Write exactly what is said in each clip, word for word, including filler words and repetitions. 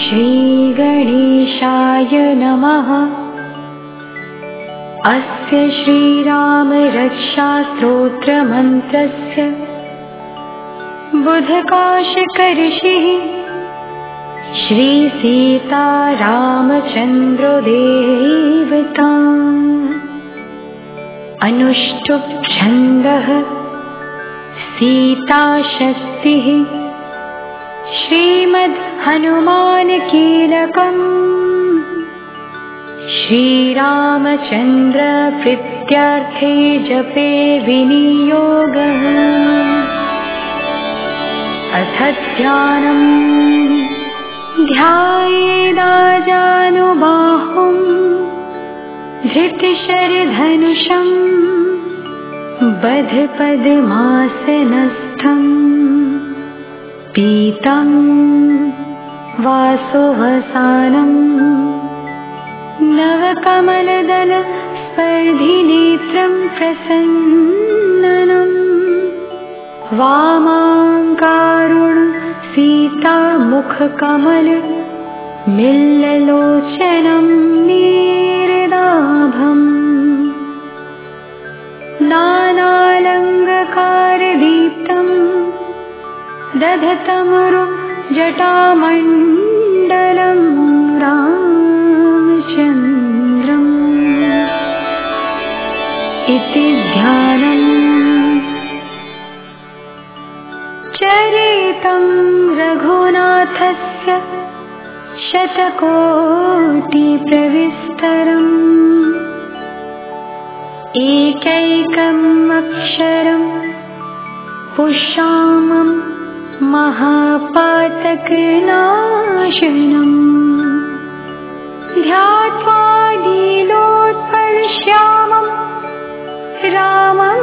श्रीगणेशाय नमः। अस्य श्रीरामरक्षास्तोत्रमन्त्रस्य बुधकाशकर्षिः श्रीसीतारामचन्द्रो देवता। अनुष्टुप् छन्दः सीताशक्तिः श्रीमद् हनुमान कीलकम्। श्रीरामचन्द्र प्रीत्यर्थे जपे विनियोगः। अथ ध्यानम् ध्यायेदाजानुबाहुं धृतशरधनुषं बद्धपद्मासनस्थम्। पीतं वासोवसानं नवकमलदल स्पर्धिनेत्रं प्रसन्नम्। वामाङ्कारुण सीतामुखकमल मिल्ललोचनं नीरदाभम्। नानालङ्कारदीप्तं दधतमरु जटामण्डलं रामचन्द्रम्। इति ध्यानम् चरितं रघुनाथस्य शतकोटिप्रविस्तरम्। एकैकम् अक्षरं पुष्पामं महापातकनाशनम्। ध्यात्वा नीलोत्पलश्यामं रामं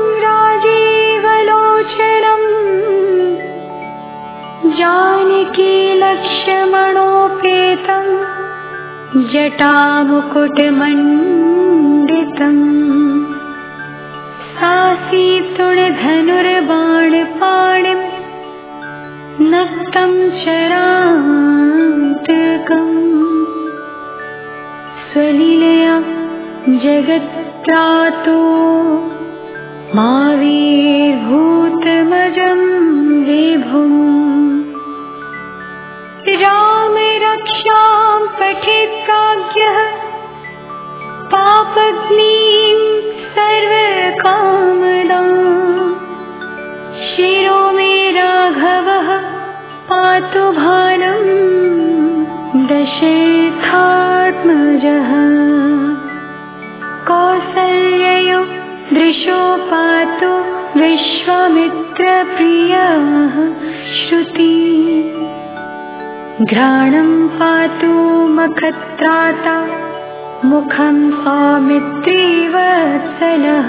राजीवलोचनम्। जानकीलक्ष्मणोपेतं जटामुकुटमण्डितम्। सासीतुणधनुर्बाणपाणिं नक्तं चरान्तकम्। स्वलीलया जगत्त्रातो माविर्भूतमजं विभुम्। राम रक्षां पठेत्प्राज्ञः पापग्नीं सर्वकामदां। शिरो मे राघवः पातु भानं दशरथात्मजः। कौसल्ययो दृशो पातु विश्वामित्रप्रियः श्रुति। घ्राणं पातु मखत्राता मुखं सौमित्री वत्सलः।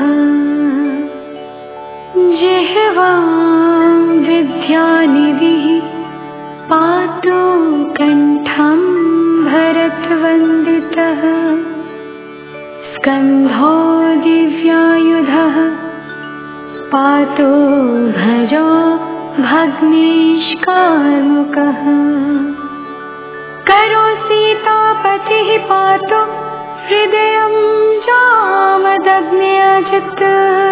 जिह्वां विद्यानिधिः पातु कण्ठं भरतवन्दितः। स्कन्धो दिव्यायुधः पातु भजो भग्नेशकार्मुकः। करो सीतापतिः पातु हृदयं जामदग्न्यजित्।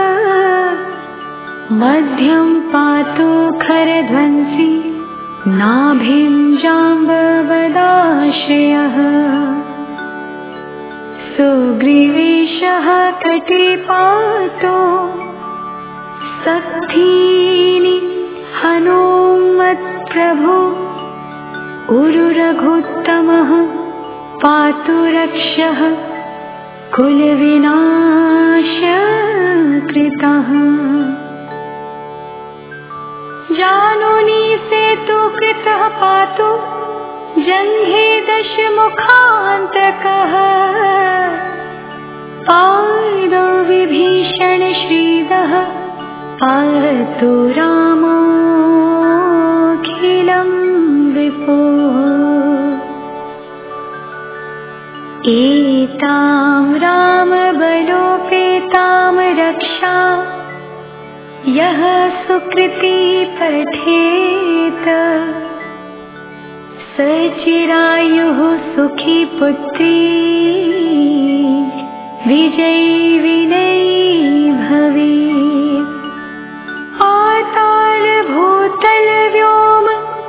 मध्यं पातु खरध्वंसी नाभिं जाम्बवदाश्रयः। सुग्रीवेशः तटे पातु सखीनि हनुमत्प्रभु। उरुरघुत्तमः पातु रक्षः कुलविनाशकृतः। जानुनी सेतुकृतः पातु जङ्घे दशमुखान्तकः। पादौ विभीषणश्रीदः पातु रामोऽखिलं विभो। एतां रामबलोपेतां रक्षा यः सुकृती पठेत सचिरायुः सुखी पुत्री विजयी विनयी भवेत्। आताल भूतल व्योम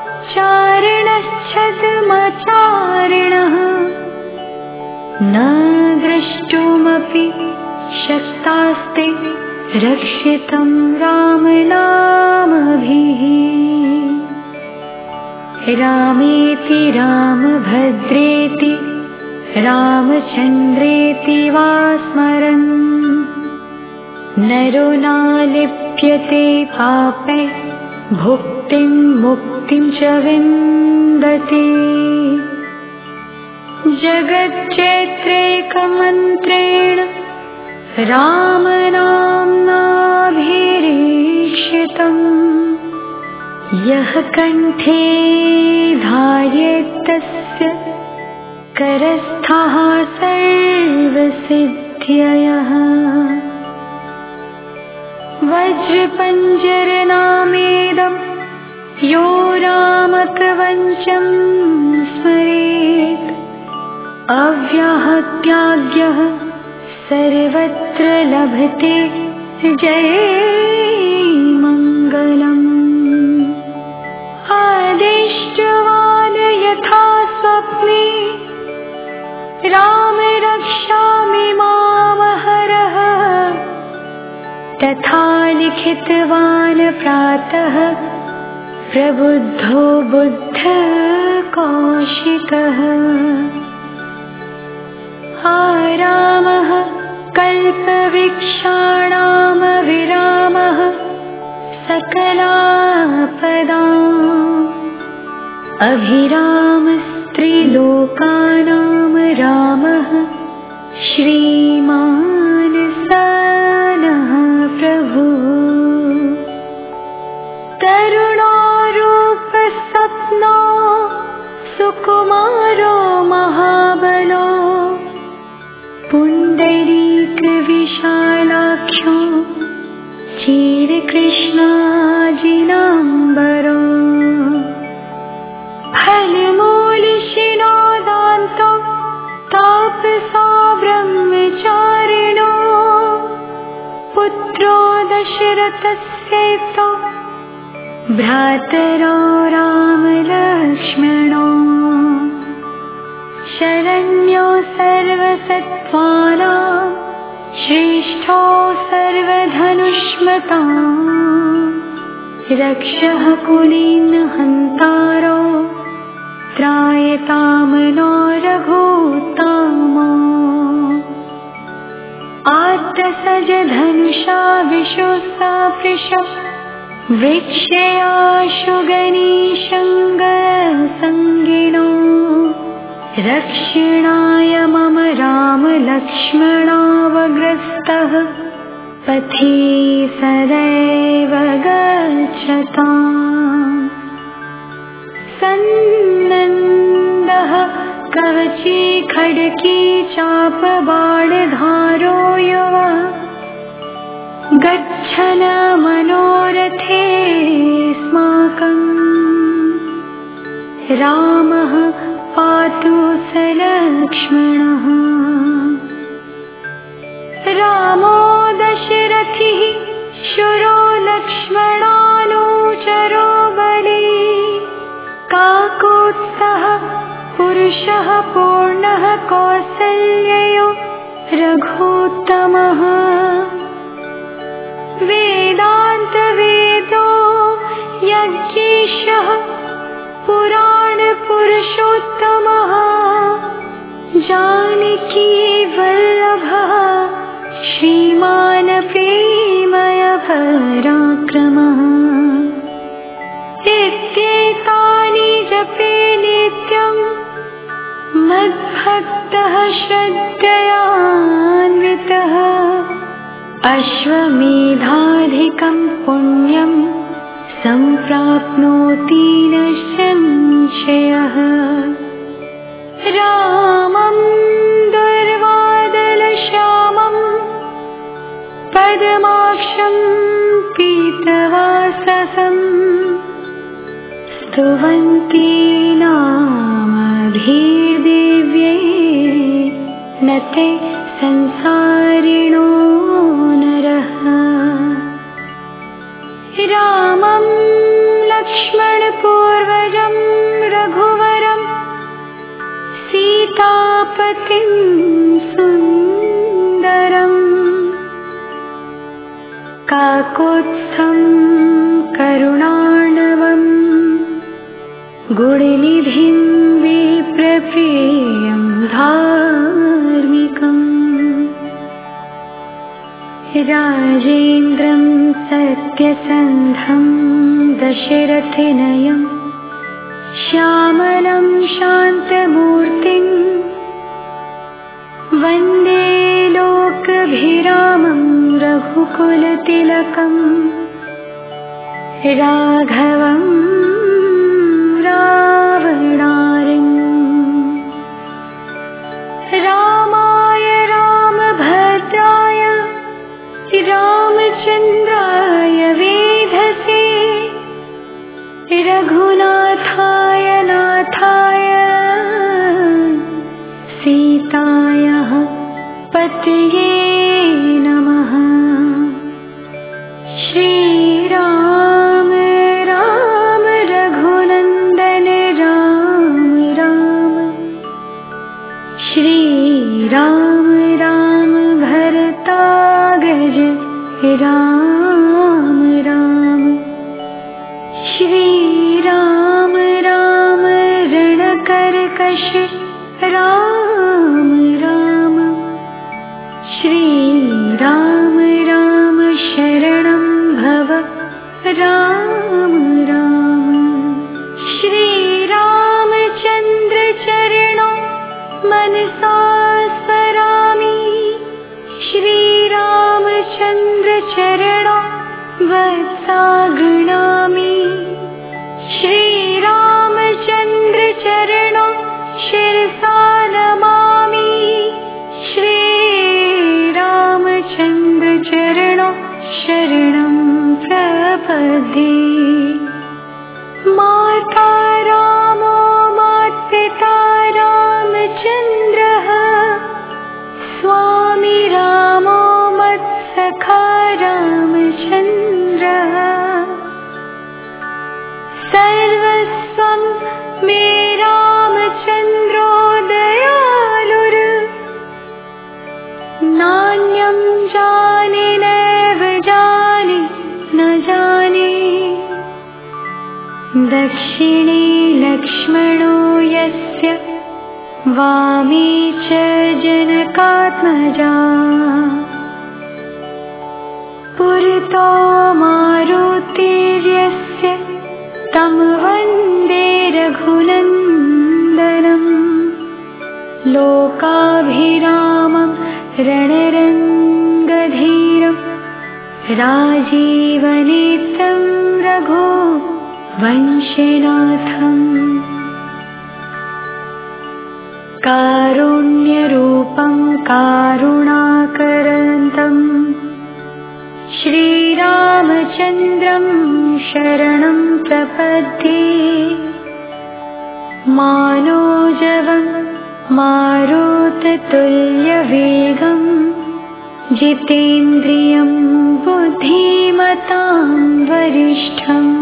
चारिणश्छद्मचारिणः न द्रष्टुमपि शक्तास्ते रक्षितं रामनामभिः। रामेति रामभद्रेति रामचन्द्रेति वा स्मरन् नरो नालिप्यते पापै भुक्तिं मुक्तिं च विन्दति। जगच्चैत्रैकमन्त्रेण रामनाम्नाभिरीक्षितम् यः कण्ठे धारयेत्तस्य करस्थः सर्वसिद्ध्ययः। वज्रपञ्जरनामेदं यो रामकवचं स्मरेत् अव्याहत्याज्ञः सर्वत्र लभते जयमङ्गलम्। आदिष्टवान् यथा स्वप्ने राम रक्षामि मामहरः तथा लिखितवान् प्रातः प्रबुद्धो बुद्ध कौशिकः। आरामः कल्पवृक्षाणां विरामः सकलापदाम् अभिरामस्त्रिलोकानां रामः श्रीमान् सनः प्रभु। तरुणारूपसप्नो सुकुमारो महाबलो पुण्डरीकविशालाख्यो चिरकृष्णाजिनाम्बरो। फलमूलशिनो दान्तो तापसा ब्रह्मचारिणो पुत्रो दशरथस्यैतो भ्रातरो रामलक्ष्मणो। शरण्यो सर्वसत्त्वानां श्रेष्ठो सर्वधनुष्मतां रक्षः कुलीन हन्तारो त्रायतामनो रघुत्तमो। आत्तसज धनुषा विशुस्तापृशः वृक्षयाशुगनिशङ्गसङ्गिनो रक्षणाय मम राम लक्ष्मणावग्रस्तः पथि सदैव गच्छताम्। सन्नन्दः कवची खड्गी चापबाणधारो युवः गच्छन् मनोरथे स्माकम्। रामः पातु स लक्ष्मणः। रामो दशरथिः शूरो लक्ष्मणानुचरो बली काकोत्स्थः पुरुषः पूर्णः कौसल्ययो रघुत्तमः। वेदान्तवेदो यज्ञेशः पुराणपुरुषोत्तमः जानकी वल्लभः श्रीमान् प्रेमय पराक्रमः। इत्येतानि जपे नित्यं मद्भक्तः श्रद्धयान्वितः अश्वमेधाधिकं पुण्यं सम्प्राप्नोति न संशयः। रामं दुर्वादलश्यामं पद्माक्षं पीतवाससं स्तुवन्ति नाम विष्णते संसारिणो नरः। रामं लक्ष्मणपूर्वजं रघुवरं सीतापतिं सुन्दरं काकोत्स्थं करुणार्णवं गुणनिधिं विप्रप्रियं धार्मिकम् राजेन्द्रं सत्यसन्धं दशरथनयं श्यामलं शान्तमूर्तिं वन्दे लोकभिरामं रघुकुलतिलकं राघवं रावणारिम्। रामाय रामभद्राय रामचन्द्राय वेधसे रघुनाथाय नाथाय सीतायाः पतये नमः। श्रीराम राम रघुनन्दन राम राम श्रीराम राम भरताग्रज राम राम श्रीराम राम रणकर्कश राम राम श्रीराम राम शरणं भव राम राम श्रीरामचन्द्र चरणौ मनसा स्मरामि श्रीरामचन्द्र चरणौ वत्सा गृह्णामि श्रीरामचन्द्र चरणौ शिरसा नमामि श्रीरामचन्द्र चरणौ शरणं प्रपद्ये। माता रामो मात्पिता रामचन्द्रः स्वामी रामो मत्सखा रामचन्द्रः सर्वस्वं मे रामचन्द्रो दयालुर् नान्यं जाने नैव जाने न जाने। दक्षिणे लक्ष्मणो यस्य वामे च जनकात्मजा पुरतो मारुतिर्यस्य तं वन्दे रघुनन्दनं लोकाभिरामं रणरङ्गधीरं राजीवनेत्रं रघुवंशनाथम् कारुण्यरूपं कारुणाकरन्तं श्रीरामचन्द्रं शरणं प्रपद्ये। मानोजवं मारुततुल्यवेगं जितेन्द्रियं बुद्धिमतां वरिष्ठम्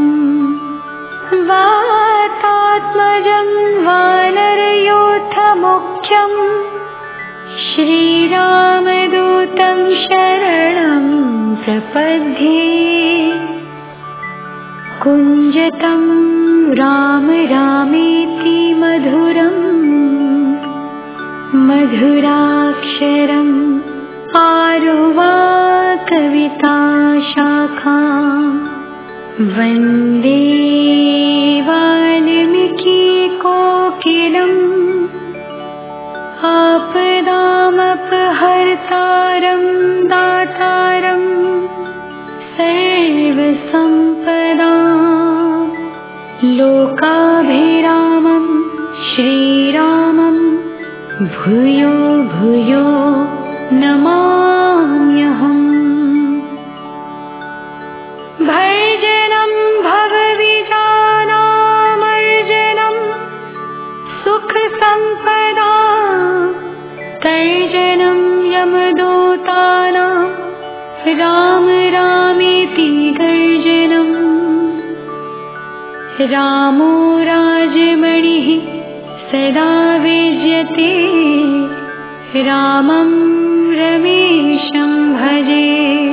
वातात्मजं वानरयोद्धमुख्यं श्रीरामदूतं शरणं प्रपद्ये। कुञ्जतं राम रामेति मधुरं मधुराक्षरम् आरुवाकविताशाखां वन्दे वाल्मीकिकोकिलम् आपदामपहर्तारं दातारं सर्वसम्पदां लोकाभिरामं श्रीरामं भूयो भूयो नमाम्यहम्। भर्जनं भवविजानामर्जनं सुखसम्पदा तैर्जनं राम रामेति गर्जनम् रामो राजमणिः सदा विजयते रामं रमेशं भजे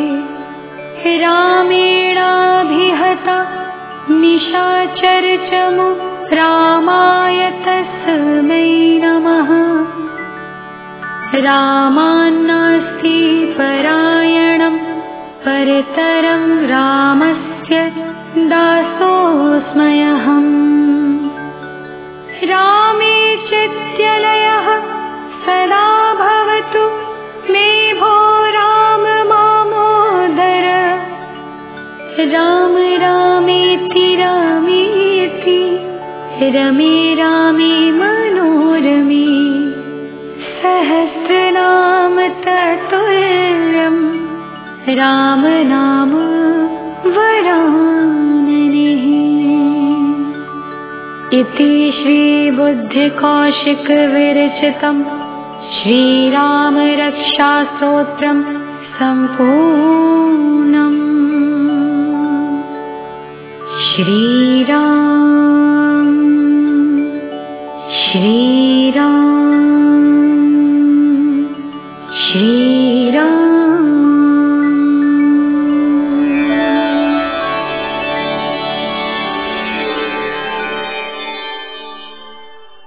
रामेणाभिहता निशाचरचमु रामाय तस्मै नमः रामान्नास्ति परायणं परतरं रामस्य दासोऽस्म्यहम् रामे चित्तलयः सदा भवतु मे भो राम मामोदर राम रामेति रामेति रमे रामे मनोरमे सहस्रनाम तत्तुल्यं राम नाम वराननेः। इति श्रीबुद्धिकौशिकविरचितं श्रीरामरक्षास्तोत्रं सम्पूर्णम्। श्रीराम श्रीराम